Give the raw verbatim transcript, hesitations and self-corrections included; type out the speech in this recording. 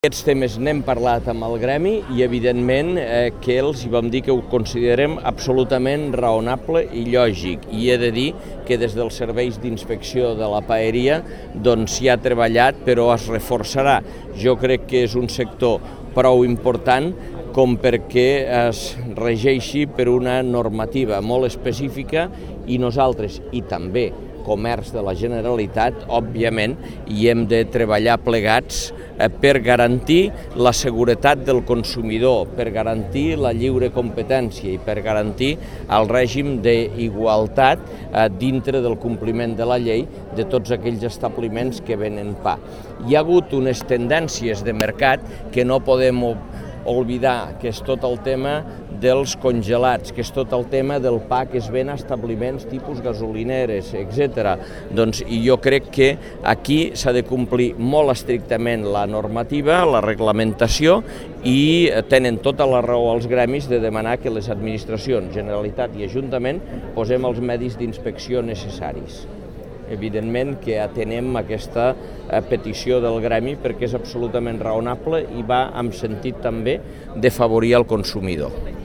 Aquests temes n'hem parlat amb el gremi i evidentment eh, que els hi vam dir que ho considerem absolutament raonable i lògic. I he de dir que des dels serveis d'inspecció de la paeria doncs s'hi ha treballat però es reforçarà. Jo crec que és un sector prou important com perquè es regeixi per una normativa molt específica i nosaltres, i també Comerç de la Generalitat, òbviament, hi hem de treballar plegats per garantir la seguretat del consumidor, per garantir la lliure competència i per garantir el règim d'igualtat dintre del compliment de la llei de tots aquells establiments que venen pa. Hi ha hagut unes tendències de mercat que no podem oblidar, que és tot el tema dels congelats, que és tot el tema del pa que es ven a establiments tipus gasolineres, etcètera. Doncs i jo crec que aquí s'ha de complir molt estrictament la normativa, la reglamentació, i tenen tota la raó els gremis de demanar que les administracions, Generalitat i Ajuntament, posem els medis d'inspecció necessaris. Evidentment que atenem aquesta petició del gremi perquè és absolutament raonable i va en sentit també de favorir el consumidor.